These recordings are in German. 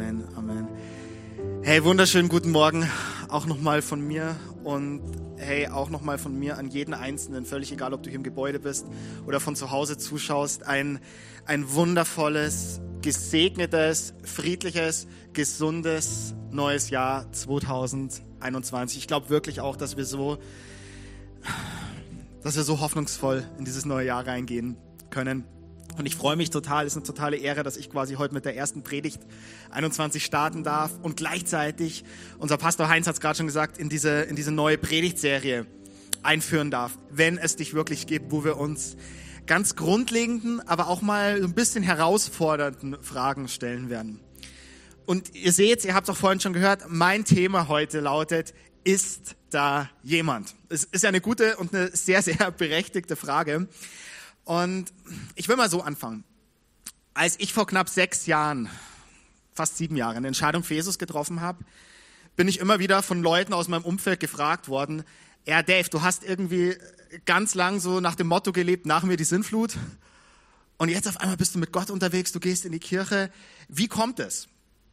Amen, Amen. Hey, wunderschönen guten Morgen auch nochmal von mir und hey, auch nochmal von mir an jeden Einzelnen, völlig egal, ob du hier im Gebäude bist oder von zu Hause zuschaust, ein wundervolles, gesegnetes, friedliches, gesundes neues Jahr 2021. Ich glaube wirklich auch, dass wir so hoffnungsvoll in dieses neue Jahr reingehen können. Und ich freue mich total, es ist eine totale Ehre, dass ich quasi heute mit der ersten Predigt 21 starten darf und gleichzeitig, unser Pastor Heinz hat es gerade schon gesagt, in diese neue Predigtserie einführen darf, wenn es dich wirklich gibt, wo wir uns ganz grundlegenden, aber auch mal ein bisschen herausfordernden Fragen stellen werden. Und ihr seht, ihr habt es auch vorhin schon gehört, mein Thema heute lautet, ist da jemand? Es ist ja eine gute und eine sehr, sehr berechtigte Frage. Und ich will mal so anfangen. Als ich vor knapp 6 Jahren, fast 7 Jahren, eine Entscheidung für Jesus getroffen habe, bin ich immer wieder von Leuten aus meinem Umfeld gefragt worden, ja Dave, du hast irgendwie ganz lang so nach dem Motto gelebt, nach mir die Sintflut. Und jetzt auf einmal bist du mit Gott unterwegs, du gehst in die Kirche. Wie kommt es?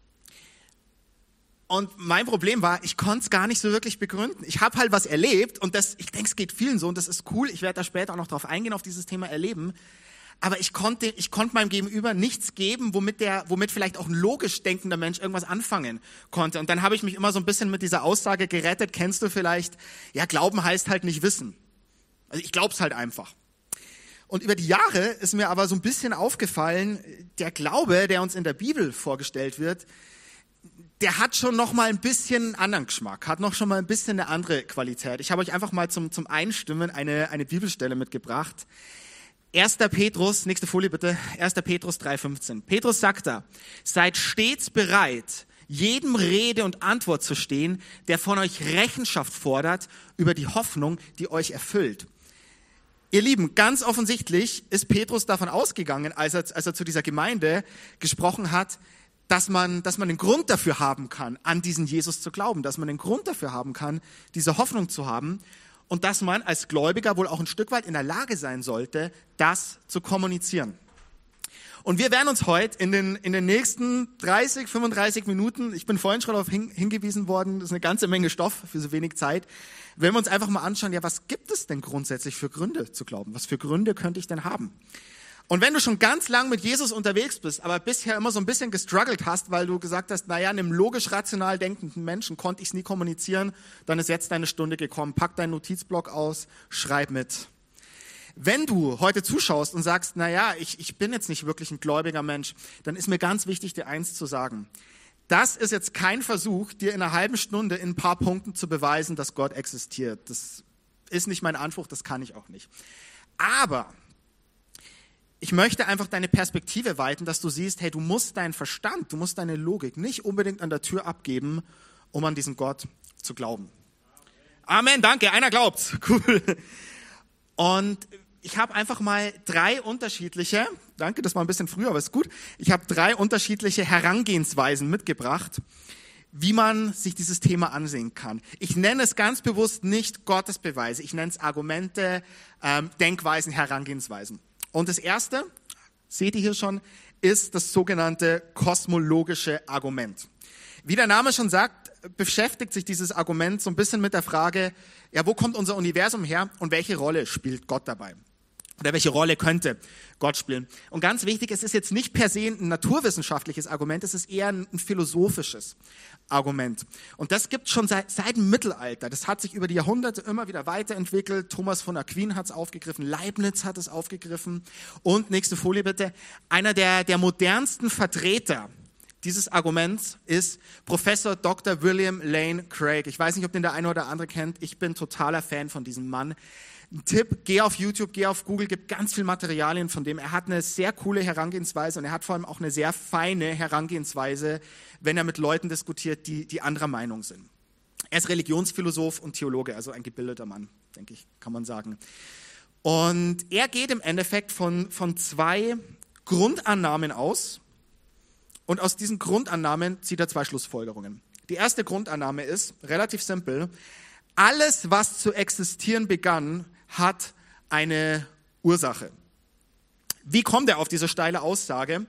Und mein Problem war, ich konnte es gar nicht so wirklich begründen. Ich habe halt was erlebt und ich denke, es geht vielen so und das ist cool. Ich werde da später auch noch drauf eingehen, auf dieses Thema Erleben. Aber ich konnte meinem Gegenüber nichts geben, womit vielleicht auch ein logisch denkender Mensch irgendwas anfangen konnte. Und dann habe ich mich immer so ein bisschen mit dieser Aussage gerettet. Kennst du vielleicht? Ja, Glauben heißt halt nicht wissen. Also ich glaube es halt einfach. Und über die Jahre ist mir aber so ein bisschen aufgefallen, der Glaube, der uns in der Bibel vorgestellt wird, der hat schon noch mal ein bisschen einen anderen Geschmack, hat noch schon mal ein bisschen eine andere Qualität. Ich habe euch einfach mal zum Einstimmen eine Bibelstelle mitgebracht. 1. Petrus, nächste Folie bitte, 1. Petrus 3,15. Petrus sagt da, seid stets bereit, jedem Rede und Antwort zu stehen, der von euch Rechenschaft fordert über die Hoffnung, die euch erfüllt. Ihr Lieben, ganz offensichtlich ist Petrus davon ausgegangen, als er zu dieser Gemeinde gesprochen hat, dass man den Grund dafür haben kann, an diesen Jesus zu glauben, dass man den Grund dafür haben kann, diese Hoffnung zu haben und dass man als Gläubiger wohl auch ein Stück weit in der Lage sein sollte, das zu kommunizieren. Und wir werden uns heute in den nächsten 30, 35 Minuten, ich bin vorhin schon darauf hingewiesen worden, das ist eine ganze Menge Stoff für so wenig Zeit, wenn wir uns einfach mal anschauen, ja, was gibt es denn grundsätzlich für Gründe zu glauben? Was für Gründe könnte ich denn haben? Und wenn du schon ganz lang mit Jesus unterwegs bist, aber bisher immer so ein bisschen gestruggelt hast, weil du gesagt hast, naja, einem logisch-rational denkenden Menschen konnte ich es nie kommunizieren, dann ist jetzt deine Stunde gekommen. Pack deinen Notizblock aus, schreib mit. Wenn du heute zuschaust und sagst, naja, ich bin jetzt nicht wirklich ein gläubiger Mensch, dann ist mir ganz wichtig, dir eins zu sagen. Das ist jetzt kein Versuch, dir in einer halben Stunde in ein paar Punkten zu beweisen, dass Gott existiert. Das ist nicht mein Anspruch, das kann ich auch nicht. Aber ich möchte einfach deine Perspektive weiten, dass du siehst, hey, du musst deinen Verstand, du musst deine Logik nicht unbedingt an der Tür abgeben, um an diesen Gott zu glauben. Amen, danke, einer glaubt's. Cool. Und ich habe einfach mal 3 unterschiedliche, danke, das war ein bisschen früher, aber ist gut. Ich habe 3 unterschiedliche Herangehensweisen mitgebracht, wie man sich dieses Thema ansehen kann. Ich nenne es ganz bewusst nicht Gottesbeweise, ich nenne es Argumente, Denkweisen, Herangehensweisen. Und das erste, seht ihr hier schon, ist das sogenannte kosmologische Argument. Wie der Name schon sagt, beschäftigt sich dieses Argument so ein bisschen mit der Frage, ja, wo kommt unser Universum her und welche Rolle spielt Gott dabei? Oder welche Rolle könnte Gott spielen? Und ganz wichtig, es ist jetzt nicht per se ein naturwissenschaftliches Argument, es ist eher ein philosophisches Argument. Und das gibt es schon seit dem Mittelalter. Das hat sich über die Jahrhunderte immer wieder weiterentwickelt. Thomas von Aquin hat es aufgegriffen, Leibniz hat es aufgegriffen. Und, nächste Folie bitte, einer der modernsten Vertreter dieses Arguments ist Professor Dr. William Lane Craig. Ich weiß nicht, ob den der eine oder andere kennt. Ich bin totaler Fan von diesem Mann. Ein Tipp, geh auf YouTube, geh auf Google, gibt ganz viel Materialien von dem. Er hat eine sehr coole Herangehensweise und er hat vor allem auch eine sehr feine Herangehensweise, wenn er mit Leuten diskutiert, die anderer Meinung sind. Er ist Religionsphilosoph und Theologe, also ein gebildeter Mann, denke ich, kann man sagen. Und er geht im Endeffekt von 2 Grundannahmen aus und aus diesen Grundannahmen zieht er 2 Schlussfolgerungen. Die erste Grundannahme ist relativ simpel. Alles, was zu existieren begann, hat eine Ursache. Wie kommt er auf diese steile Aussage?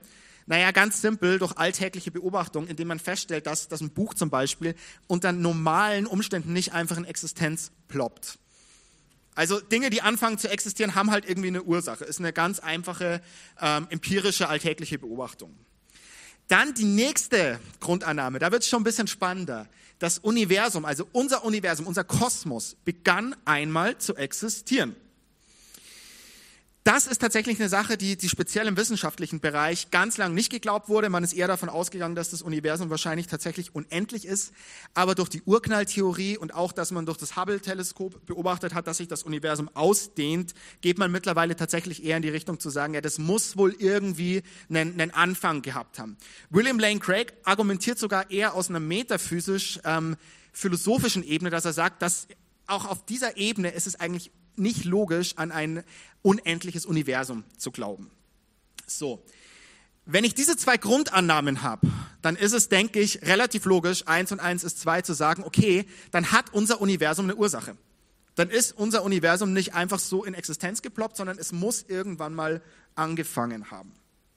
Naja, ganz simpel, durch alltägliche Beobachtung, indem man feststellt, dass ein Buch zum Beispiel unter normalen Umständen nicht einfach in Existenz ploppt. Also Dinge, die anfangen zu existieren, haben halt irgendwie eine Ursache. Ist eine ganz einfache, empirische, alltägliche Beobachtung. Dann die nächste Grundannahme, da wird es schon ein bisschen spannender. Das Universum, also unser Universum, unser Kosmos, begann einmal zu existieren. Das ist tatsächlich eine Sache, die speziell im wissenschaftlichen Bereich ganz lang nicht geglaubt wurde. Man ist eher davon ausgegangen, dass das Universum wahrscheinlich tatsächlich unendlich ist. Aber durch die Urknalltheorie und auch, dass man durch das Hubble-Teleskop beobachtet hat, dass sich das Universum ausdehnt, geht man mittlerweile tatsächlich eher in die Richtung zu sagen, ja, das muss wohl irgendwie einen Anfang gehabt haben. William Lane Craig argumentiert sogar eher aus einer metaphysisch-philosophischen Ebene, dass er sagt, dass auch auf dieser Ebene ist es eigentlich nicht logisch, an ein unendliches Universum zu glauben. So, wenn ich diese zwei Grundannahmen habe, dann ist es, denke ich, relativ logisch, 1 und 1 ist 2 zu sagen, okay, dann hat unser Universum eine Ursache. Dann ist unser Universum nicht einfach so in Existenz geploppt, sondern es muss irgendwann mal angefangen haben.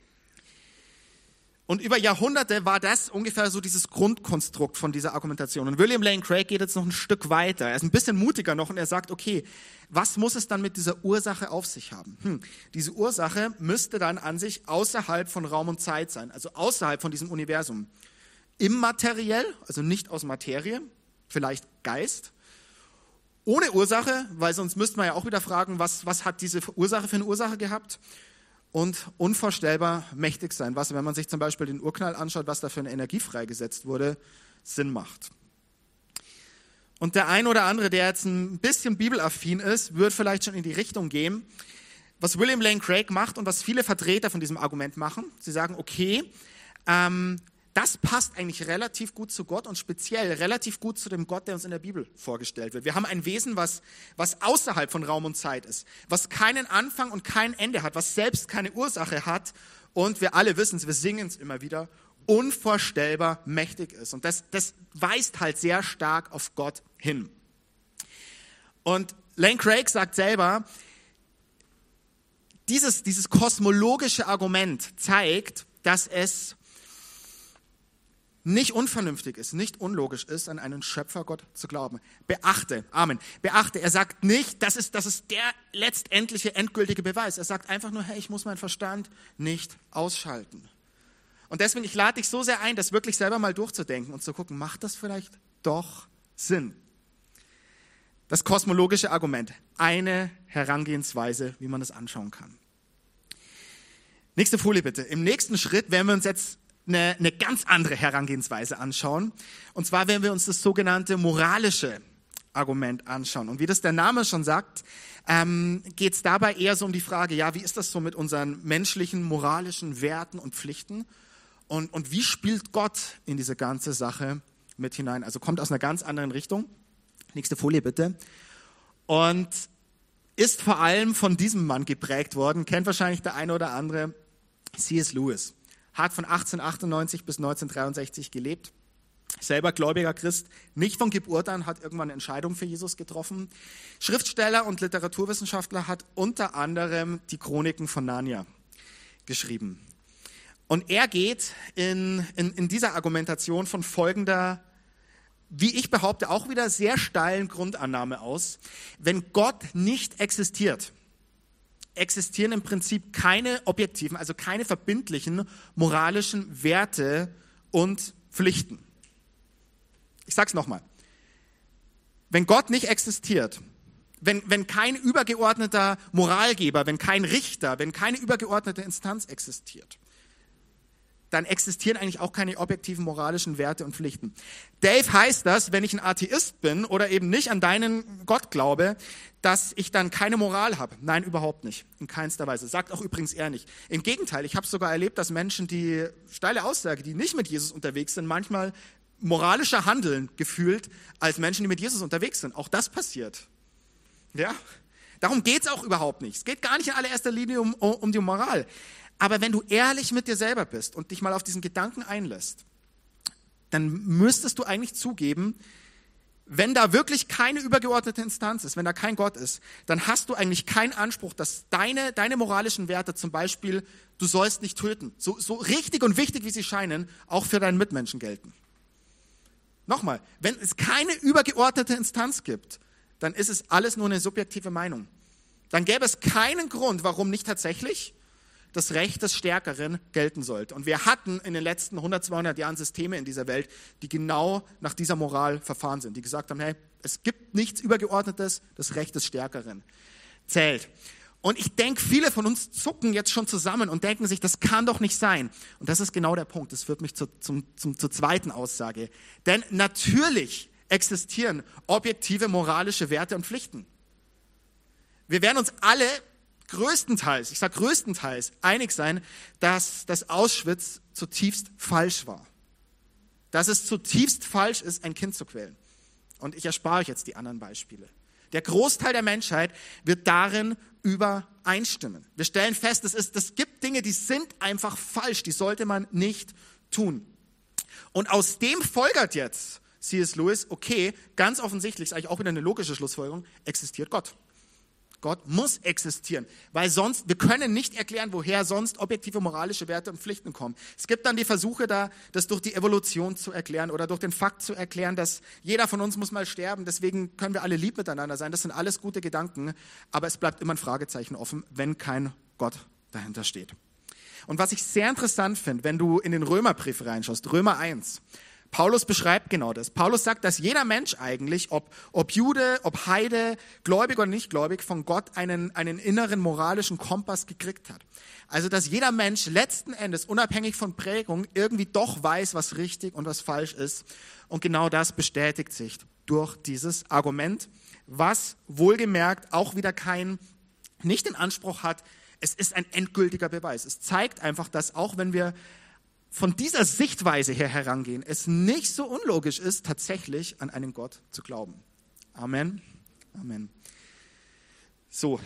Und über Jahrhunderte war das ungefähr so dieses Grundkonstrukt von dieser Argumentation. Und William Lane Craig geht jetzt noch ein Stück weiter. Er ist ein bisschen mutiger noch und er sagt, okay, was muss es dann mit dieser Ursache auf sich haben? Diese Ursache müsste dann an sich außerhalb von Raum und Zeit sein, also außerhalb von diesem Universum. Immateriell, also nicht aus Materie, vielleicht Geist. Ohne Ursache, weil sonst müsste man ja auch wieder fragen, was hat diese Ursache für eine Ursache gehabt? Und unvorstellbar mächtig sein, was, wenn man sich zum Beispiel den Urknall anschaut, was da für eine Energie freigesetzt wurde, Sinn macht. Und der ein oder andere, der jetzt ein bisschen bibelaffin ist, wird vielleicht schon in die Richtung gehen, was William Lane Craig macht und was viele Vertreter von diesem Argument machen. Sie sagen, okay, das passt eigentlich relativ gut zu Gott und speziell relativ gut zu dem Gott, der uns in der Bibel vorgestellt wird. Wir haben ein Wesen, was außerhalb von Raum und Zeit ist, was keinen Anfang und kein Ende hat, was selbst keine Ursache hat und wir alle wissen es, wir singen es immer wieder, unvorstellbar mächtig ist. Und das weist halt sehr stark auf Gott hin. Und Lane Craig sagt selber, dieses kosmologische Argument zeigt, dass es nicht unvernünftig ist, nicht unlogisch ist, an einen Schöpfergott zu glauben. Beachte, er sagt nicht, das ist der letztendliche, endgültige Beweis. Er sagt einfach nur, hey, ich muss meinen Verstand nicht ausschalten. Und deswegen, ich lade dich so sehr ein, das wirklich selber mal durchzudenken und zu gucken, macht das vielleicht doch Sinn? Das kosmologische Argument, eine Herangehensweise, wie man es anschauen kann. Nächste Folie bitte. Im nächsten Schritt werden wir uns jetzt eine ganz andere Herangehensweise anschauen. Und zwar werden wir uns das sogenannte moralische Argument anschauen. Und wie das der Name schon sagt, geht es dabei eher so um die Frage, ja, wie ist das so mit unseren menschlichen, moralischen Werten und Pflichten? Und wie spielt Gott in diese ganze Sache mit hinein? Also kommt aus einer ganz anderen Richtung. Nächste Folie bitte. Und ist vor allem von diesem Mann geprägt worden, kennt wahrscheinlich der eine oder andere, C.S. Lewis. Hat von 1898 bis 1963 gelebt, selber gläubiger Christ, nicht von Geburt an, hat irgendwann eine Entscheidung für Jesus getroffen. Schriftsteller und Literaturwissenschaftler, hat unter anderem die Chroniken von Narnia geschrieben. Und er geht in dieser Argumentation von folgender, wie ich behaupte, auch wieder sehr steilen Grundannahme aus. Wenn Gott nicht existiert, existieren im Prinzip keine objektiven, also keine verbindlichen moralischen Werte und Pflichten. Ich sag's nochmal. Wenn Gott nicht existiert, wenn kein übergeordneter Moralgeber, wenn kein Richter, wenn keine übergeordnete Instanz existiert, dann existieren eigentlich auch keine objektiven moralischen Werte und Pflichten. Dave, heißt das, wenn ich ein Atheist bin oder eben nicht an deinen Gott glaube, dass ich dann keine Moral habe? Nein, überhaupt nicht. In keinster Weise. Sagt auch übrigens er nicht. Im Gegenteil, ich habe sogar erlebt, dass Menschen, die, steile Aussage, die nicht mit Jesus unterwegs sind, manchmal moralischer handeln gefühlt als Menschen, die mit Jesus unterwegs sind. Auch das passiert. Ja? Darum geht's auch überhaupt nicht. Es geht gar nicht in allererster Linie um die Moral. Aber wenn du ehrlich mit dir selber bist und dich mal auf diesen Gedanken einlässt, dann müsstest du eigentlich zugeben, wenn da wirklich keine übergeordnete Instanz ist, wenn da kein Gott ist, dann hast du eigentlich keinen Anspruch, dass deine moralischen Werte, zum Beispiel, du sollst nicht töten, so richtig und wichtig, wie sie scheinen, auch für deinen Mitmenschen gelten. Nochmal, wenn es keine übergeordnete Instanz gibt, dann ist es alles nur eine subjektive Meinung. Dann gäbe es keinen Grund, warum nicht tatsächlich das Recht des Stärkeren gelten sollte. Und wir hatten in den letzten 100, 200 Jahren Systeme in dieser Welt, die genau nach dieser Moral verfahren sind, die gesagt haben, hey, es gibt nichts Übergeordnetes, das Recht des Stärkeren zählt. Und ich denke, viele von uns zucken jetzt schon zusammen und denken sich, das kann doch nicht sein. Und das ist genau der Punkt. Das führt mich zur zweiten Aussage. Denn natürlich existieren objektive moralische Werte und Pflichten. Wir werden uns alle größtenteils einig sein, dass das Auschwitz zutiefst falsch war. Dass es zutiefst falsch ist, ein Kind zu quälen. Und ich erspare euch jetzt die anderen Beispiele. Der Großteil der Menschheit wird darin übereinstimmen. Wir stellen fest, es gibt Dinge, die sind einfach falsch, die sollte man nicht tun. Und aus dem folgert jetzt C.S. Lewis, okay, ganz offensichtlich, ist eigentlich auch wieder eine logische Schlussfolgerung, existiert Gott. Gott muss existieren, weil sonst, wir können nicht erklären, woher sonst objektive moralische Werte und Pflichten kommen. Es gibt dann die Versuche, das durch die Evolution zu erklären oder durch den Fakt zu erklären, dass jeder von uns muss mal sterben, deswegen können wir alle lieb miteinander sein. Das sind alles gute Gedanken, aber es bleibt immer ein Fragezeichen offen, wenn kein Gott dahinter steht. Und was ich sehr interessant finde, wenn du in den Römerbrief reinschaust, Römer 1, Paulus beschreibt genau das. Paulus sagt, dass jeder Mensch eigentlich, ob Jude, ob Heide, gläubig oder nicht gläubig, von Gott einen inneren moralischen Kompass gekriegt hat. Also, dass jeder Mensch letzten Endes, unabhängig von Prägung, irgendwie doch weiß, was richtig und was falsch ist. Und genau das bestätigt sich durch dieses Argument, was wohlgemerkt auch wieder nicht den Anspruch hat, es ist ein endgültiger Beweis. Es zeigt einfach, dass auch wenn wir von dieser Sichtweise her herangehen, es nicht so unlogisch ist, tatsächlich an einen Gott zu glauben. Amen. Amen. So,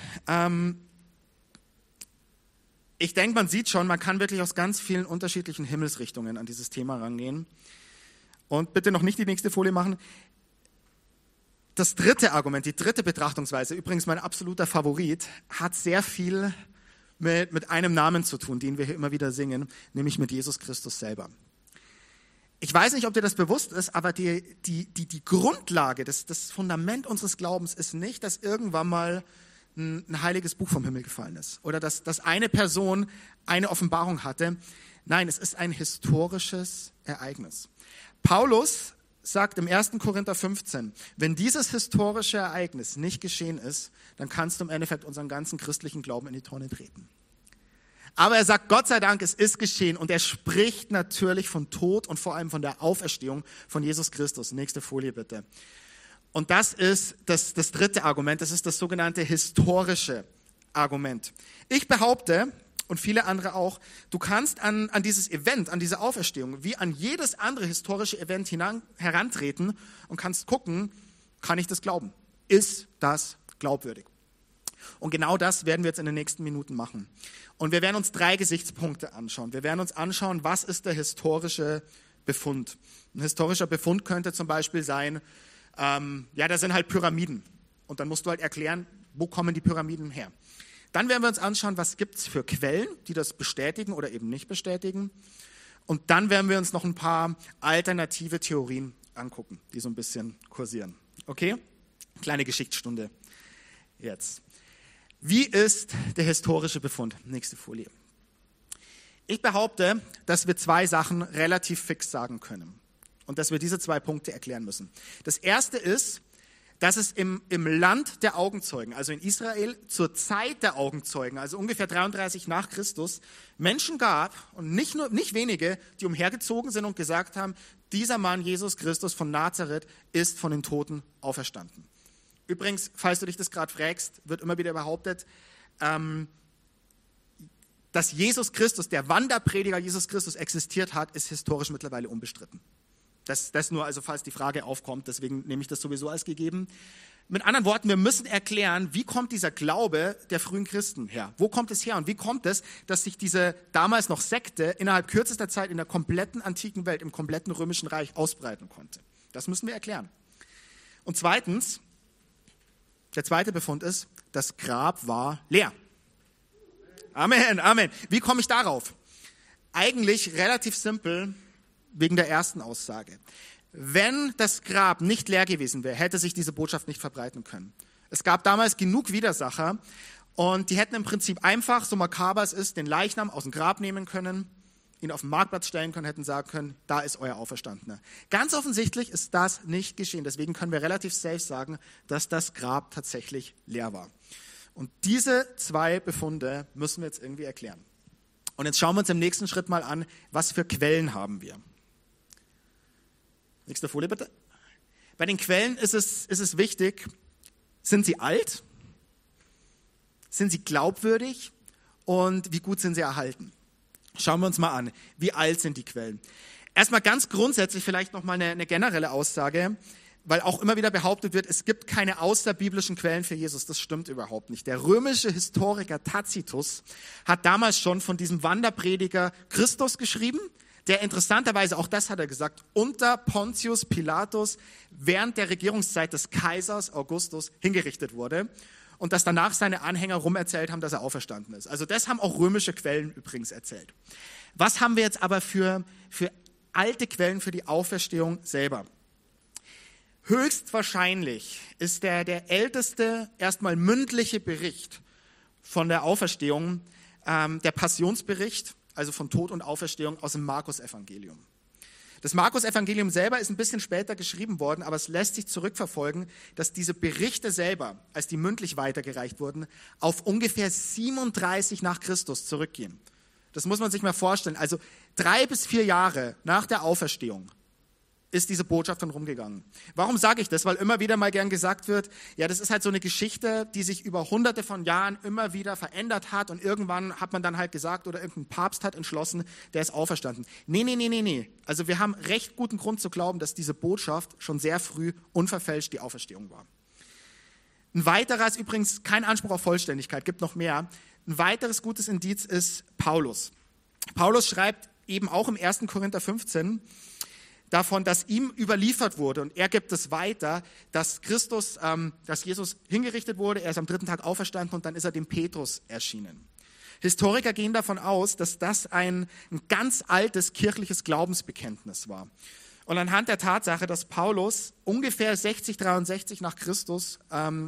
ich denke, man sieht schon, man kann wirklich aus ganz vielen unterschiedlichen Himmelsrichtungen an dieses Thema rangehen. Und bitte noch nicht die nächste Folie machen. Das dritte Argument, die dritte Betrachtungsweise, übrigens mein absoluter Favorit, hat sehr viel mit einem Namen zu tun, den wir hier immer wieder singen, nämlich mit Jesus Christus selber. Ich weiß nicht, ob dir das bewusst ist, aber die Grundlage, das Fundament unseres Glaubens ist nicht, dass irgendwann mal ein heiliges Buch vom Himmel gefallen ist oder dass eine Person eine Offenbarung hatte. Nein, es ist ein historisches Ereignis. Paulus sagt im 1. Korinther 15, wenn dieses historische Ereignis nicht geschehen ist, dann kannst du im Endeffekt unseren ganzen christlichen Glauben in die Tonne treten. Aber er sagt, Gott sei Dank, es ist geschehen und er spricht natürlich von Tod und vor allem von der Auferstehung von Jesus Christus. Nächste Folie bitte. Und das ist das dritte Argument, das ist das sogenannte historische Argument. Ich behaupte, und viele andere auch, du kannst an dieses Event, an diese Auferstehung, wie an jedes andere historische Event herantreten und kannst gucken, kann ich das glauben? Ist das glaubwürdig? Und genau das werden wir jetzt in den nächsten Minuten machen. Und wir werden uns 3 Gesichtspunkte anschauen. Wir werden uns anschauen, was ist der historische Befund? Ein historischer Befund könnte zum Beispiel sein, da sind halt Pyramiden. Und dann musst du halt erklären, wo kommen die Pyramiden her? Dann werden wir uns anschauen, was gibt es für Quellen, die das bestätigen oder eben nicht bestätigen. Und dann werden wir uns noch ein paar alternative Theorien angucken, die so ein bisschen kursieren. Okay? Kleine Geschichtsstunde jetzt. Wie ist der historische Befund? Nächste Folie. Ich behaupte, dass wir 2 Sachen relativ fix sagen können und dass wir diese 2 Punkte erklären müssen. Das erste ist, dass es im Land der Augenzeugen, also in Israel, zur Zeit der Augenzeugen, also ungefähr 33 nach Christus, Menschen gab, und nicht wenige, die umhergezogen sind und gesagt haben, dieser Mann, Jesus Christus von Nazareth, ist von den Toten auferstanden. Übrigens, falls du dich das gerade fragst, wird immer wieder behauptet, dass Jesus Christus, der Wanderprediger Jesus Christus existiert hat, ist historisch mittlerweile unbestritten. Das nur, also falls die Frage aufkommt, deswegen nehme ich das sowieso als gegeben. Mit anderen Worten, wir müssen erklären, wie kommt dieser Glaube der frühen Christen her? Wo kommt es her und wie kommt es, dass sich diese damals noch Sekte innerhalb kürzester Zeit in der kompletten antiken Welt, im kompletten römischen Reich ausbreiten konnte? Das müssen wir erklären. Und zweitens, der zweite Befund ist, das Grab war leer. Amen, Amen. Wie komme ich darauf? Eigentlich relativ simpel, wegen der ersten Aussage. Wenn das Grab nicht leer gewesen wäre, hätte sich diese Botschaft nicht verbreiten können. Es gab damals genug Widersacher und die hätten im Prinzip einfach, so makaber es ist, den Leichnam aus dem Grab nehmen können, ihn auf den Marktplatz stellen können, hätten sagen können, da ist euer Auferstandener. Ganz offensichtlich ist das nicht geschehen. Deswegen können wir relativ safe sagen, dass das Grab tatsächlich leer war. Und diese zwei Befunde müssen wir jetzt irgendwie erklären. Und jetzt schauen wir uns im nächsten Schritt mal an, was für Quellen haben wir. Nächste Folie bitte. Bei den Quellen ist es wichtig, sind sie alt? Sind sie glaubwürdig? Und wie gut sind sie erhalten? Schauen wir uns mal an, wie alt sind die Quellen? Erstmal ganz grundsätzlich vielleicht nochmal eine generelle Aussage, weil auch immer wieder behauptet wird, es gibt keine außerbiblischen Quellen für Jesus. Das stimmt überhaupt nicht. Der römische Historiker Tacitus hat damals schon von diesem Wanderprediger Christus geschrieben, der interessanterweise, auch das hat er gesagt, unter Pontius Pilatus während der Regierungszeit des Kaisers Augustus hingerichtet wurde und dass danach seine Anhänger rumerzählt haben, dass er auferstanden ist. Also das haben auch römische Quellen übrigens erzählt. Was haben wir jetzt aber für alte Quellen für die Auferstehung selber? Höchstwahrscheinlich ist der älteste, erstmal mündliche Bericht von der Auferstehung, der Passionsbericht, also von Tod und Auferstehung aus dem Markus-Evangelium. Das Markus-Evangelium selber ist ein bisschen später geschrieben worden, aber es lässt sich zurückverfolgen, dass diese Berichte selber, als die mündlich weitergereicht wurden, auf ungefähr 37 nach Christus zurückgehen. Das muss man sich mal vorstellen. Also 3 bis 4 Jahre nach der Auferstehung ist diese Botschaft dann rumgegangen. Warum sage ich das? Weil immer wieder mal gern gesagt wird, ja, das ist halt so eine Geschichte, die sich über hunderte von Jahren immer wieder verändert hat und irgendwann hat man dann halt gesagt oder irgendein Papst hat entschlossen, der ist auferstanden. Nee. Also wir haben recht guten Grund zu glauben, dass diese Botschaft schon sehr früh unverfälscht die Auferstehung war. Ein weiteres, übrigens kein Anspruch auf Vollständigkeit, gibt noch mehr. Ein weiteres gutes Indiz ist Paulus. Paulus schreibt eben auch im 1. Korinther 15, davon, dass ihm überliefert wurde und er gibt es weiter, dass dass Jesus hingerichtet wurde, er ist am 3. Tag auferstanden und dann ist er dem Petrus erschienen. Historiker gehen davon aus, dass das ein ganz altes kirchliches Glaubensbekenntnis war. Und anhand der Tatsache, dass Paulus ungefähr 63 nach Christus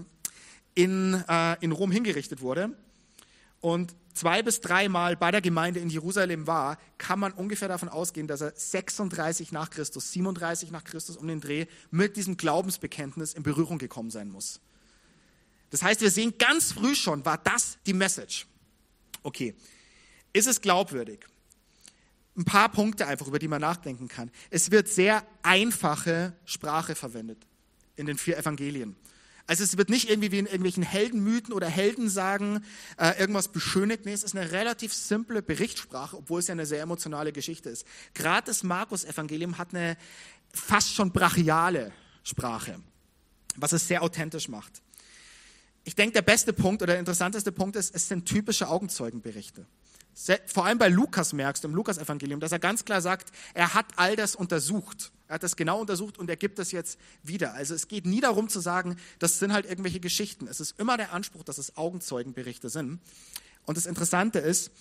in Rom hingerichtet wurde und 2 bis 3 Mal bei der Gemeinde in Jerusalem war, kann man ungefähr davon ausgehen, dass er 36 nach Christus, 37 nach Christus um den Dreh mit diesem Glaubensbekenntnis in Berührung gekommen sein muss. Das heißt, wir sehen ganz früh schon, war das die Message. Okay, ist es glaubwürdig? Ein paar Punkte einfach, über die man nachdenken kann. Es wird sehr einfache Sprache verwendet in den 4 Evangelien. Also es wird nicht irgendwie wie in irgendwelchen Heldenmythen oder Heldensagen irgendwas beschönigt. Nee, es ist eine relativ simple Berichtssprache, obwohl es ja eine sehr emotionale Geschichte ist. Gerade das Markus-Evangelium hat eine fast schon brachiale Sprache, was es sehr authentisch macht. Ich denke, der beste Punkt oder der interessanteste Punkt ist, es sind typische Augenzeugenberichte. Vor allem bei Lukas merkst du im Lukas-Evangelium, dass er ganz klar sagt, er hat all das untersucht. Er hat das genau untersucht und er gibt das jetzt wieder. Also es geht nie darum zu sagen, das sind halt irgendwelche Geschichten. Es ist immer der Anspruch, dass es Augenzeugenberichte sind. Und das Interessante ist,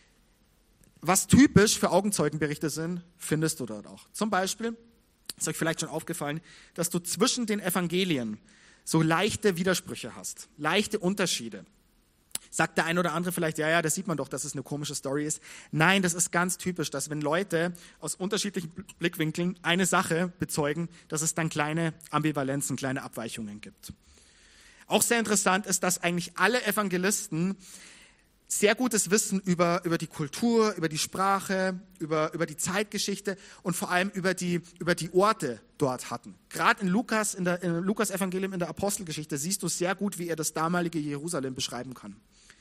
was typisch für Augenzeugenberichte sind, findest du dort auch. Zum Beispiel, ist euch vielleicht schon aufgefallen, dass du zwischen den Evangelien so leichte Widersprüche hast, leichte Unterschiede. Sagt der ein oder andere vielleicht, ja, das sieht man doch, dass es eine komische Story ist. Nein, das ist ganz typisch, dass wenn Leute aus unterschiedlichen Blickwinkeln eine Sache bezeugen, dass es dann kleine Ambivalenzen, kleine Abweichungen gibt. Auch sehr interessant ist, dass eigentlich alle Evangelisten sehr gutes Wissen über die Kultur, über die Sprache, über die Zeitgeschichte und vor allem über die Orte dort hatten. Gerade in Lukas-Evangelium, in der Apostelgeschichte, siehst du sehr gut, wie er das damalige Jerusalem beschreiben kann.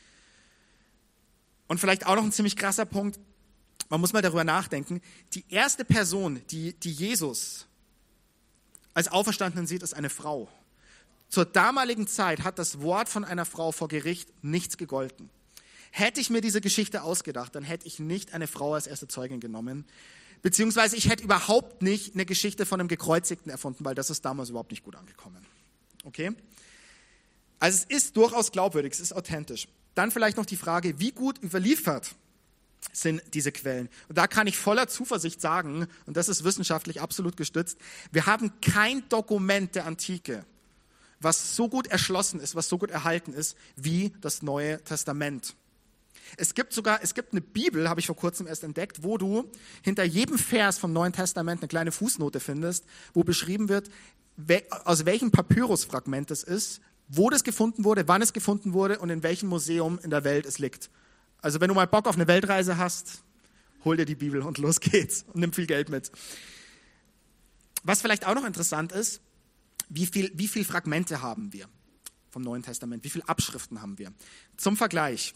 Und vielleicht auch noch ein ziemlich krasser Punkt, man muss mal darüber nachdenken, die erste Person, die Jesus als Auferstandenen sieht, ist eine Frau. Zur damaligen Zeit hat das Wort von einer Frau vor Gericht nichts gegolten. Hätte ich mir diese Geschichte ausgedacht, dann hätte ich nicht eine Frau als erste Zeugin genommen. Beziehungsweise ich hätte überhaupt nicht eine Geschichte von einem Gekreuzigten erfunden, weil das ist damals überhaupt nicht gut angekommen. Okay? Also es ist durchaus glaubwürdig, es ist authentisch. Dann vielleicht noch die Frage, wie gut überliefert sind diese Quellen? Und da kann ich voller Zuversicht sagen, und das ist wissenschaftlich absolut gestützt, wir haben kein Dokument der Antike, was so gut erschlossen ist, was so gut erhalten ist, wie das Neue Testament. Es gibt eine Bibel, habe ich vor kurzem erst entdeckt, wo du hinter jedem Vers vom Neuen Testament eine kleine Fußnote findest, wo beschrieben wird, aus welchem Papyrusfragment es ist, wo das gefunden wurde, wann es gefunden wurde und in welchem Museum in der Welt es liegt. Also wenn du mal Bock auf eine Weltreise hast, hol dir die Bibel und los geht's und nimm viel Geld mit. Was vielleicht auch noch interessant ist, wie viel Fragmente haben wir vom Neuen Testament? Wie viele Abschriften haben wir? Zum Vergleich.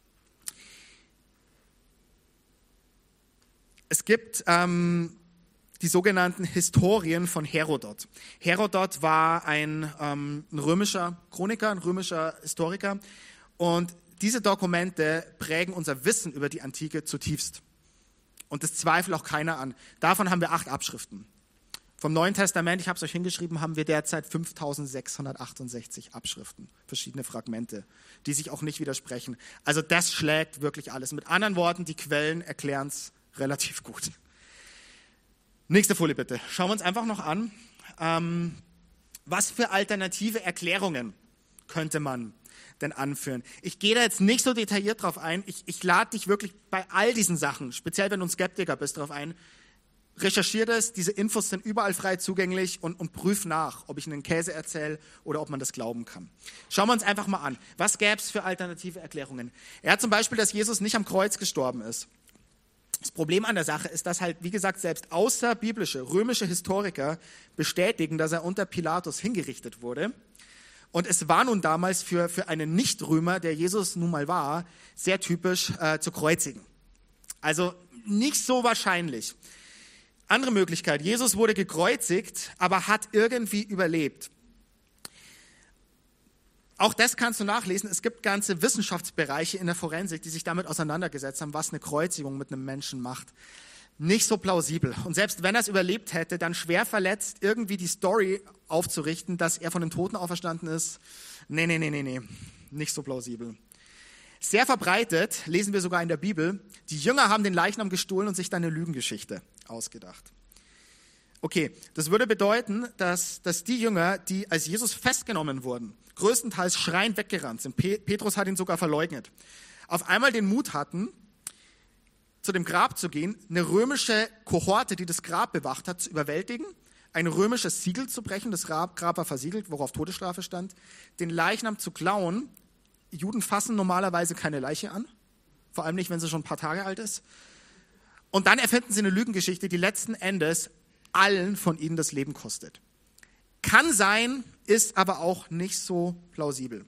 Es gibt die sogenannten Historien von Herodot. Herodot war ein römischer Chroniker, ein römischer Historiker und diese Dokumente prägen unser Wissen über die Antike zutiefst. Und das zweifelt auch keiner an. Davon haben wir 8 Abschriften. Vom Neuen Testament, ich habe es euch hingeschrieben, haben wir derzeit 5.668 Abschriften, verschiedene Fragmente, die sich auch nicht widersprechen. Also das schlägt wirklich alles. Mit anderen Worten, die Quellen erklären es relativ gut. Nächste Folie bitte. Schauen wir uns einfach noch an, was für alternative Erklärungen könnte man denn anführen. Ich gehe da jetzt nicht so detailliert drauf ein. Ich lade dich wirklich bei all diesen Sachen, speziell wenn du ein Skeptiker bist, drauf ein. Recherchiere das, diese Infos sind überall frei zugänglich und prüf nach, ob ich einen Käse erzähle oder ob man das glauben kann. Schauen wir uns einfach mal an. Was gäbe es für alternative Erklärungen? Er hat zum Beispiel, dass Jesus nicht am Kreuz gestorben ist. Das Problem an der Sache ist, dass halt, wie gesagt, selbst außerbiblische, römische Historiker bestätigen, dass er unter Pilatus hingerichtet wurde. Und es war nun damals für einen Nichtrömer, der Jesus nun mal war, sehr typisch zu kreuzigen. Also nicht so wahrscheinlich. Andere Möglichkeit, Jesus wurde gekreuzigt, aber hat irgendwie überlebt. Auch das kannst du nachlesen. Es gibt ganze Wissenschaftsbereiche in der Forensik, die sich damit auseinandergesetzt haben, was eine Kreuzigung mit einem Menschen macht. Nicht so plausibel. Und selbst wenn er es überlebt hätte, dann schwer verletzt, irgendwie die Story aufzurichten, dass er von den Toten auferstanden ist. Nee. Nicht so plausibel. Sehr verbreitet, lesen wir sogar in der Bibel, die Jünger haben den Leichnam gestohlen und sich dann eine Lügengeschichte ausgedacht. Okay, das würde bedeuten, dass die Jünger, die als Jesus festgenommen wurden, größtenteils schreiend weggerannt sind. Petrus hat ihn sogar verleugnet. Auf einmal den Mut hatten, zu dem Grab zu gehen, eine römische Kohorte, die das Grab bewacht hat, zu überwältigen, ein römisches Siegel zu brechen, das Grab war versiegelt, worauf Todesstrafe stand, den Leichnam zu klauen. Juden fassen normalerweise keine Leiche an, vor allem nicht, wenn sie schon ein paar Tage alt ist. Und dann erfinden sie eine Lügengeschichte, die letzten Endes allen von ihnen das Leben kostet. Kann sein, ist aber auch nicht so plausibel.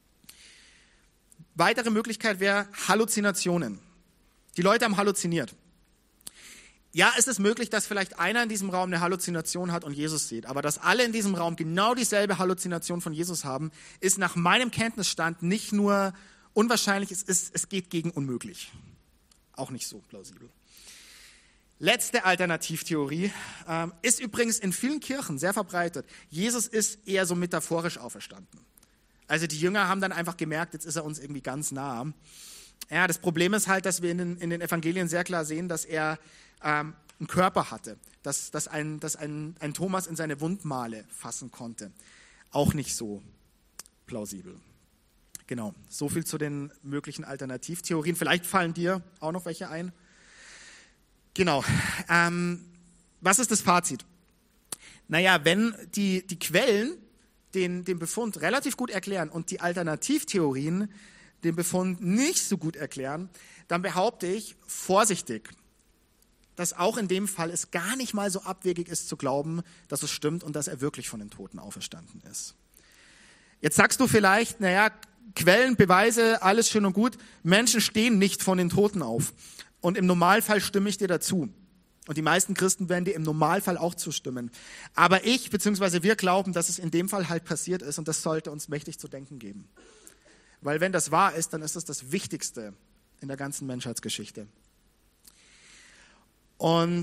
Weitere Möglichkeit wäre Halluzinationen. Die Leute haben halluziniert. Ja, es ist möglich, dass vielleicht einer in diesem Raum eine Halluzination hat und Jesus sieht. Aber dass alle in diesem Raum genau dieselbe Halluzination von Jesus haben, ist nach meinem Kenntnisstand nicht nur unwahrscheinlich, es geht gegen unmöglich. Auch nicht so plausibel. Letzte Alternativtheorie ist übrigens in vielen Kirchen sehr verbreitet. Jesus ist eher so metaphorisch auferstanden. Also die Jünger haben dann einfach gemerkt, jetzt ist er uns irgendwie ganz nah. Ja, das Problem ist halt, dass wir in den Evangelien sehr klar sehen, dass er einen Körper hatte, dass ein Thomas in seine Wundmale fassen konnte. Auch nicht so plausibel. Genau, so viel zu den möglichen Alternativtheorien. Vielleicht fallen dir auch noch welche ein. Genau, was ist das Fazit? Naja, wenn die Quellen den Befund relativ gut erklären und die Alternativtheorien den Befund nicht so gut erklären, dann behaupte ich vorsichtig, dass auch in dem Fall es gar nicht mal so abwegig ist zu glauben, dass es stimmt und dass er wirklich von den Toten auferstanden ist. Jetzt sagst du vielleicht, naja, Quellen, Beweise, alles schön und gut, Menschen stehen nicht von den Toten auf. Und im Normalfall stimme ich dir dazu. Und die meisten Christen werden dir im Normalfall auch zustimmen. Aber wir glauben, dass es in dem Fall halt passiert ist und das sollte uns mächtig zu denken geben. Weil wenn das wahr ist, dann ist das das Wichtigste in der ganzen Menschheitsgeschichte. Und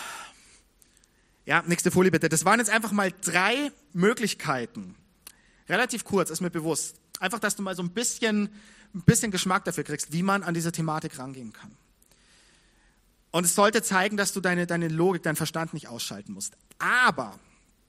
ja, nächste Folie bitte. Das waren jetzt einfach mal 3 Möglichkeiten. Relativ kurz, ist mir bewusst. Einfach, dass du mal so ein bisschen Geschmack dafür kriegst, wie man an diese Thematik rangehen kann. Und es sollte zeigen, dass du deine Logik, deinen Verstand nicht ausschalten musst. Aber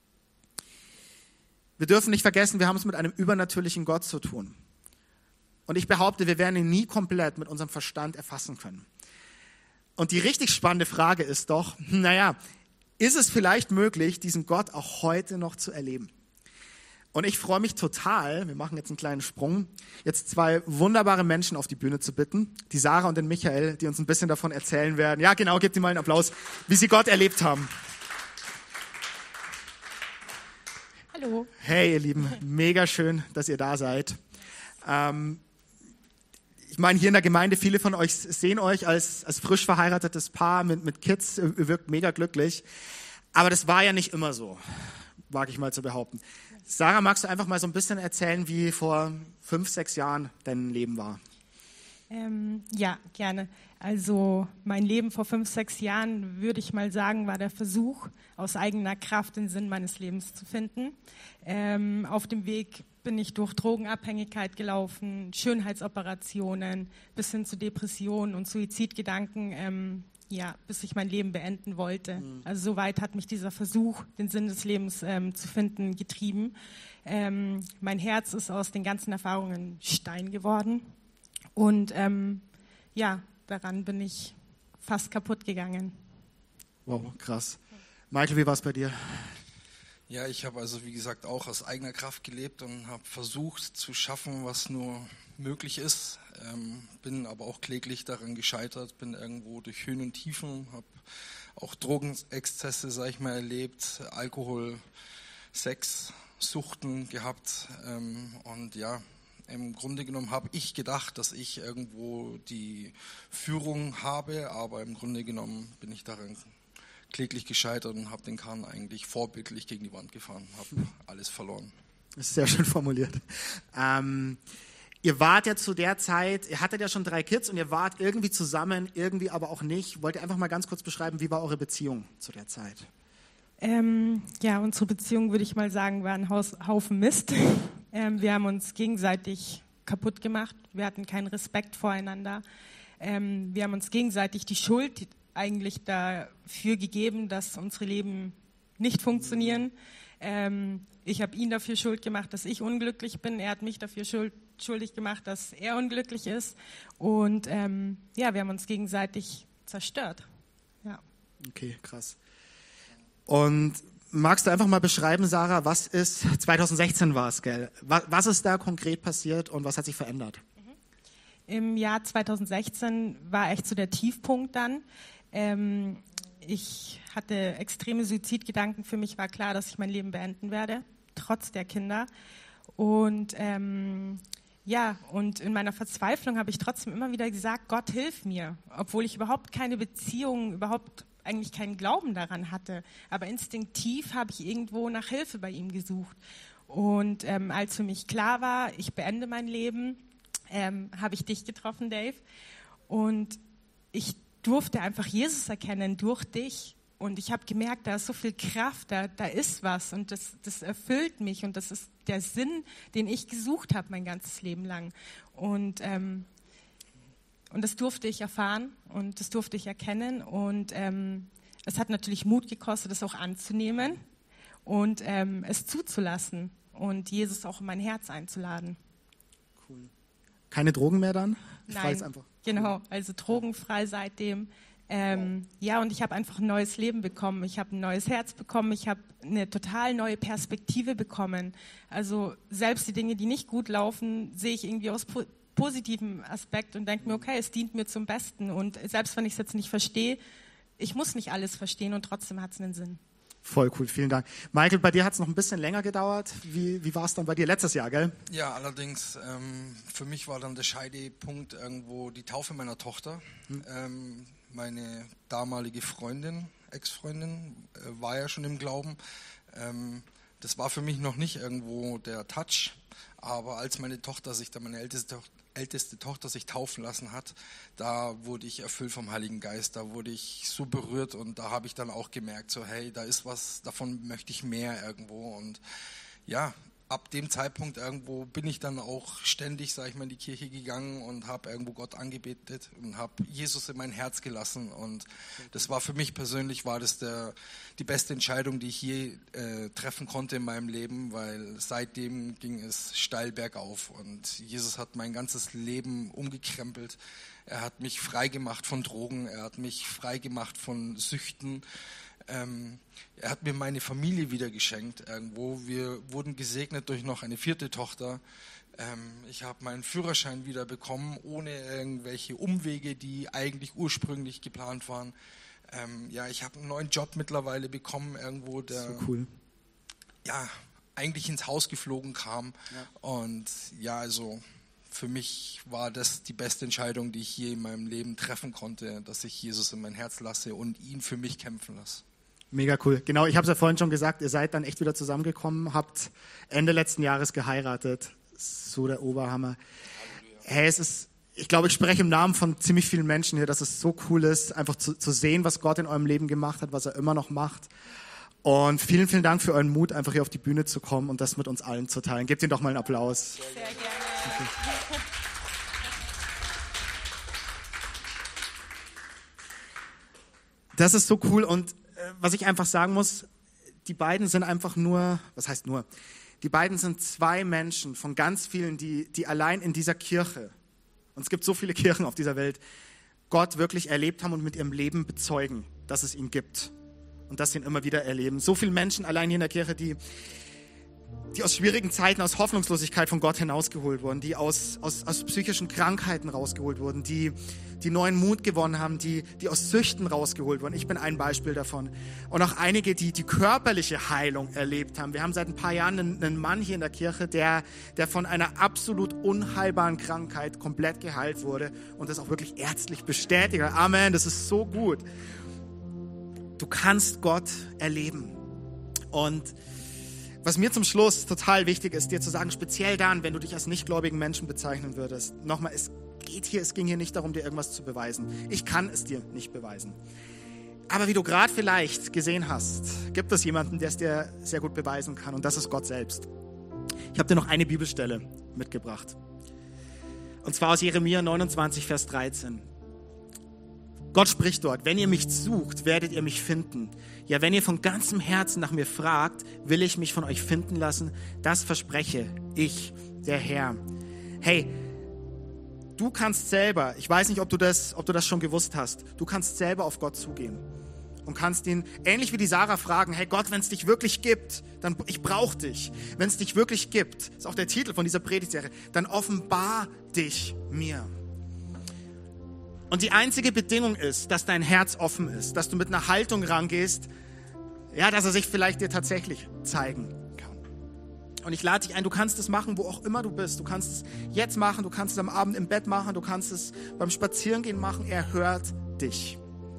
wir dürfen nicht vergessen, wir haben es mit einem übernatürlichen Gott zu tun. Und ich behaupte, wir werden ihn nie komplett mit unserem Verstand erfassen können. Und die richtig spannende Frage ist doch, ist es vielleicht möglich, diesen Gott auch heute noch zu erleben? Und ich freue mich total, wir machen jetzt einen kleinen Sprung, jetzt 2 wunderbare Menschen auf die Bühne zu bitten, die Sarah und den Michael, die uns ein bisschen davon erzählen werden. Ja, genau, gebt ihnen mal einen Applaus, wie sie Gott erlebt haben. Hallo. Hey, ihr Lieben, mega schön, dass ihr da seid. Ich meine, hier in der Gemeinde, viele von euch sehen euch als frisch verheiratetes Paar mit Kids, ihr wirkt mega glücklich. Aber das war ja nicht immer so, wage ich mal zu behaupten. Sarah, magst du einfach mal so ein bisschen erzählen, wie vor 5, 6 Jahren dein Leben war? Ja, gerne. Also mein Leben vor 5, 6 Jahren, würde ich mal sagen, war der Versuch, aus eigener Kraft den Sinn meines Lebens zu finden. Auf dem Weg bin ich durch Drogenabhängigkeit gelaufen, Schönheitsoperationen bis hin zu Depressionen und Suizidgedanken, bis ich mein Leben beenden wollte. Also so weit hat mich dieser Versuch, den Sinn des Lebens zu finden, getrieben. Mein Herz ist aus den ganzen Erfahrungen Stein geworden und daran bin ich fast kaputt gegangen. Wow, krass. Michael, wie war es bei dir? Ja, ich habe also wie gesagt auch aus eigener Kraft gelebt und habe versucht zu schaffen, was nur möglich ist. Bin aber auch kläglich daran gescheitert, bin irgendwo durch Höhen und Tiefen, habe auch Drogenexzesse, sag ich mal, erlebt, Alkohol, Sex, Suchten gehabt und ja, im Grunde genommen habe ich gedacht, dass ich irgendwo die Führung habe, aber im Grunde genommen bin ich daran kläglich gescheitert und habe den Kahn eigentlich vorbildlich gegen die Wand gefahren, habe alles verloren. Das ist sehr schön formuliert. Ihr wart ja zu der Zeit, ihr hattet ja schon 3 Kids und ihr wart irgendwie zusammen, irgendwie aber auch nicht. Wollt ihr einfach mal ganz kurz beschreiben, wie war eure Beziehung zu der Zeit? Unsere Beziehung, würde ich mal sagen, war ein Haufen Mist. Wir haben uns gegenseitig kaputt gemacht. Wir hatten keinen Respekt voreinander. Wir haben uns gegenseitig die Schuld eigentlich dafür gegeben, dass unsere Leben nicht funktionieren. Ich habe ihn dafür schuld gemacht, dass ich unglücklich bin. Er hat mich dafür schuldig gemacht, dass er unglücklich ist. Und wir haben uns gegenseitig zerstört. Ja. Okay, krass. Und magst du einfach mal beschreiben, Sarah, 2016 war es, gell? Was ist da konkret passiert und was hat sich verändert? Im Jahr 2016 war echt so der Tiefpunkt dann. Ich hatte extreme Suizidgedanken. Für mich war klar, dass ich mein Leben beenden werde, trotz der Kinder. Und und in meiner Verzweiflung habe ich trotzdem immer wieder gesagt, Gott, hilf mir. Obwohl ich überhaupt keine Beziehung, überhaupt eigentlich keinen Glauben daran hatte. Aber instinktiv habe ich irgendwo nach Hilfe bei ihm gesucht. Und als für mich klar war, ich beende mein Leben, habe ich dich getroffen, Dave. Und ich durfte einfach Jesus erkennen durch dich. Und ich habe gemerkt, da ist so viel Kraft, da ist was. Und das erfüllt mich. Und das ist der Sinn, den ich gesucht habe mein ganzes Leben lang. Und das durfte ich erfahren und das durfte ich erkennen. Und es hat natürlich Mut gekostet, das auch anzunehmen und es zuzulassen und Jesus auch in mein Herz einzuladen. Cool. Keine Drogen mehr dann? Nein, einfach. Genau, also drogenfrei seitdem. Und ich habe einfach ein neues Leben bekommen. Ich habe ein neues Herz bekommen. Ich habe eine total neue Perspektive bekommen. Also selbst die Dinge, die nicht gut laufen, sehe ich irgendwie aus positivem Aspekt und denke mir, okay, es dient mir zum Besten. Und selbst wenn ich es jetzt nicht verstehe, ich muss nicht alles verstehen und trotzdem hat es einen Sinn. Voll cool, vielen Dank. Michael, bei dir hat es noch ein bisschen länger gedauert. Wie war es dann bei dir letztes Jahr, gell? Ja, allerdings, für mich war dann der Scheidepunkt irgendwo die Taufe meiner Tochter. Meine damalige Freundin, Ex-Freundin, war ja schon im Glauben. Das war für mich noch nicht irgendwo der Touch, aber als meine Tochter sich, meine älteste Tochter sich taufen lassen hat, da wurde ich erfüllt vom Heiligen Geist, da wurde ich so berührt und da habe ich dann auch gemerkt, so hey, da ist was, davon möchte ich mehr irgendwo und ja, ab dem Zeitpunkt irgendwo bin ich dann auch ständig, sage ich mal, in die Kirche gegangen und habe irgendwo Gott angebetet und habe Jesus in mein Herz gelassen und das war für mich persönlich, war das die beste Entscheidung, die ich je treffen konnte in meinem Leben, weil seitdem ging es steil bergauf und Jesus hat mein ganzes Leben umgekrempelt. Er hat mich frei gemacht von Drogen, er hat mich frei gemacht von Süchten. Er hat mir meine Familie wieder geschenkt irgendwo. Wir wurden gesegnet durch noch eine 4. Tochter. Ich habe meinen Führerschein wieder bekommen, ohne irgendwelche Umwege, die eigentlich ursprünglich geplant waren. Ich habe einen neuen Job mittlerweile bekommen irgendwo, der so cool. Ja, eigentlich ins Haus geflogen kam. Ja. Und ja, also für mich war das die beste Entscheidung, die ich je in meinem Leben treffen konnte, dass ich Jesus in mein Herz lasse und ihn für mich kämpfen lasse. Mega cool. Genau, ich habe es ja vorhin schon gesagt, ihr seid dann echt wieder zusammengekommen, habt Ende letzten Jahres geheiratet. So der Oberhammer. Hey, ich glaube, ich spreche im Namen von ziemlich vielen Menschen hier, dass es so cool ist, einfach zu sehen, was Gott in eurem Leben gemacht hat, was er immer noch macht. Und vielen, vielen Dank für euren Mut, einfach hier auf die Bühne zu kommen und das mit uns allen zu teilen. Gebt ihm doch mal einen Applaus. Sehr gerne. Okay. Das ist so cool und was ich einfach sagen muss, die beiden sind einfach nur, was heißt nur, die beiden sind 2 Menschen von ganz vielen, die allein in dieser Kirche, und es gibt so viele Kirchen auf dieser Welt, Gott wirklich erlebt haben und mit ihrem Leben bezeugen, dass es ihn gibt und dass sie ihn immer wieder erleben. So viele Menschen allein hier in der Kirche, die aus schwierigen Zeiten, aus Hoffnungslosigkeit von Gott hinausgeholt wurden, die aus psychischen Krankheiten rausgeholt wurden, die neuen Mut gewonnen haben, die aus Süchten rausgeholt wurden. Ich bin ein Beispiel davon. Und auch einige, die körperliche Heilung erlebt haben. Wir haben seit ein paar Jahren einen Mann hier in der Kirche, der von einer absolut unheilbaren Krankheit komplett geheilt wurde und das auch wirklich ärztlich bestätigt. Amen, das ist so gut. Du kannst Gott erleben. Und was mir zum Schluss total wichtig ist, dir zu sagen, speziell dann, wenn du dich als nichtgläubigen Menschen bezeichnen würdest, nochmal, es ging hier nicht darum, dir irgendwas zu beweisen. Ich kann es dir nicht beweisen. Aber wie du gerade vielleicht gesehen hast, gibt es jemanden, der es dir sehr gut beweisen kann und das ist Gott selbst. Ich habe dir noch eine Bibelstelle mitgebracht. Und zwar aus Jeremia 29, Vers 13. Gott spricht dort, wenn ihr mich sucht, werdet ihr mich finden. Ja, wenn ihr von ganzem Herzen nach mir fragt, will ich mich von euch finden lassen. Das verspreche ich, der Herr. Hey, du kannst selber, ich weiß nicht, ob du das schon gewusst hast, du kannst selber auf Gott zugehen und kannst ihn, ähnlich wie die Sarah, fragen, hey Gott, wenn es dich wirklich gibt, dann ich brauche dich. Wenn es dich wirklich gibt, ist auch der Titel von dieser Predigtserie, dann offenbar dich mir. Und die einzige Bedingung ist, dass dein Herz offen ist, dass du mit einer Haltung rangehst, ja, dass er sich vielleicht dir tatsächlich zeigen kann. Und ich lade dich ein, du kannst es machen, wo auch immer du bist. Du kannst es jetzt machen, du kannst es am Abend im Bett machen, du kannst es beim Spazierengehen machen. Er hört dich.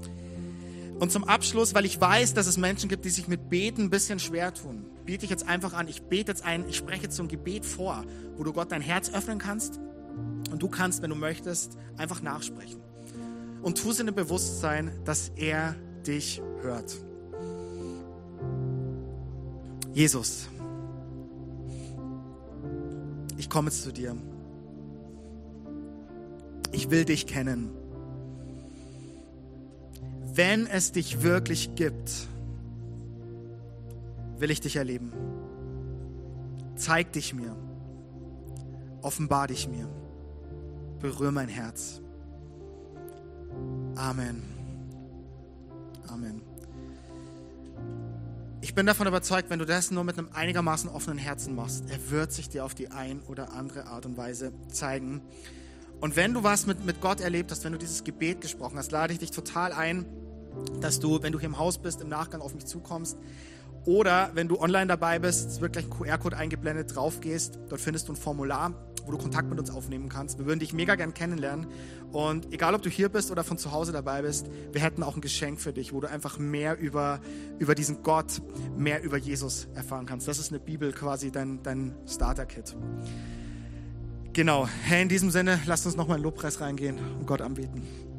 Und zum Abschluss, weil ich weiß, dass es Menschen gibt, die sich mit Beten ein bisschen schwer tun, biete ich jetzt einfach an, ich bete jetzt ein, ich spreche jetzt so ein Gebet vor, wo du Gott dein Herz öffnen kannst und du kannst, wenn du möchtest, einfach nachsprechen. Und tu es in dem Bewusstsein, dass er dich hört. Jesus, ich komme zu dir. Ich will dich kennen. Wenn es dich wirklich gibt, will ich dich erleben. Zeig dich mir. Offenbar dich mir. Berühre mein Herz. Amen. Amen. Ich bin davon überzeugt, wenn du das nur mit einem einigermaßen offenen Herzen machst, er wird sich dir auf die ein oder andere Art und Weise zeigen. Und wenn du was mit Gott erlebt hast, wenn du dieses Gebet gesprochen hast, lade ich dich total ein, dass du, wenn du hier im Haus bist, im Nachgang auf mich zukommst. Oder wenn du online dabei bist, es wird gleich ein QR-Code eingeblendet, drauf gehst, dort findest du ein Formular wo du Kontakt mit uns aufnehmen kannst. Wir würden dich mega gern kennenlernen. Und egal, ob du hier bist oder von zu Hause dabei bist, wir hätten auch ein Geschenk für dich, wo du einfach mehr über diesen Gott, mehr über Jesus erfahren kannst. Das ist eine Bibel, quasi dein Starter-Kit. Genau. Hey, in diesem Sinne, lasst uns nochmal in den Lobpreis reingehen und Gott anbeten.